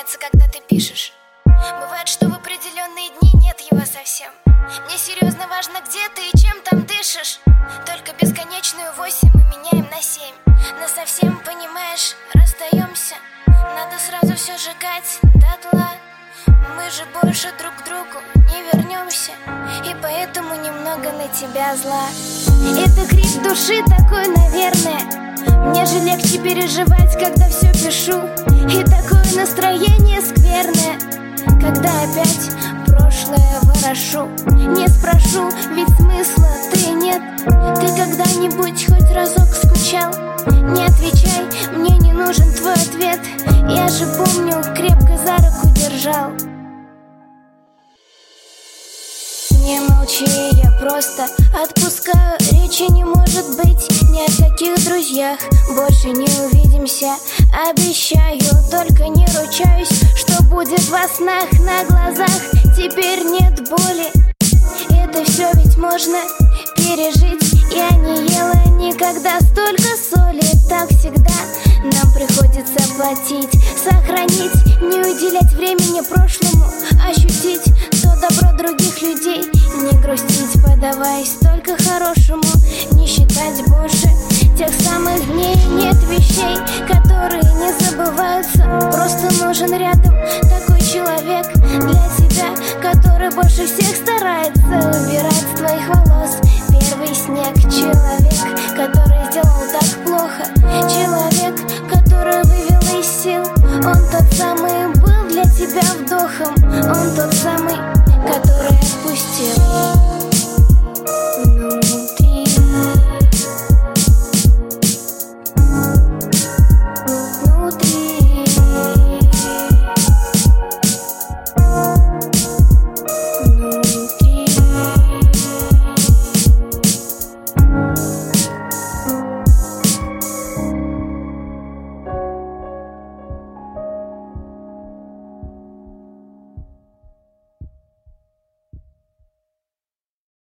меняется, когда ты пишешь. Бывает, что в определенные дни нет его совсем. Мне серьезно важно, где ты и чем там дышишь. Только бесконечную 8 мы меняем на 7. Насовсем, понимаешь, расстаемся. Надо сразу все сжигать дотла. Мы же больше друг к другу не вернемся, и поэтому немного на тебя зла. Это крик души такой, наверное. Мне же легче переживать, когда все пишу. И такое настроение скверное, когда опять прошлое ворошу. Не спрошу, ведь смысла ты нет. Ты когда-нибудь хоть разок скучал? Не отвечай, мне не нужен твой ответ. Я же помню, крепко за руку держал. Не молчи, я просто отпускаю. Речи не может быть ни о каких друзьях. Больше не увидимся, обещаю. Только не ручаюсь, что будет во снах, на глазах. Теперь нет боли. Это все ведь можно пережить. Я не ела никогда столько соли. Так всегда нам приходится платить. Сохранить, не уделять времени прошлому. Ощутить то добро других людей. Не грустить, подаваясь только хорошему. Не считать больше тех самых дней. Нет вещей, которые не забываются. Просто нужен рядом такой человек для тебя, который больше всех старается убирать с твоих волос первый снег. Человек.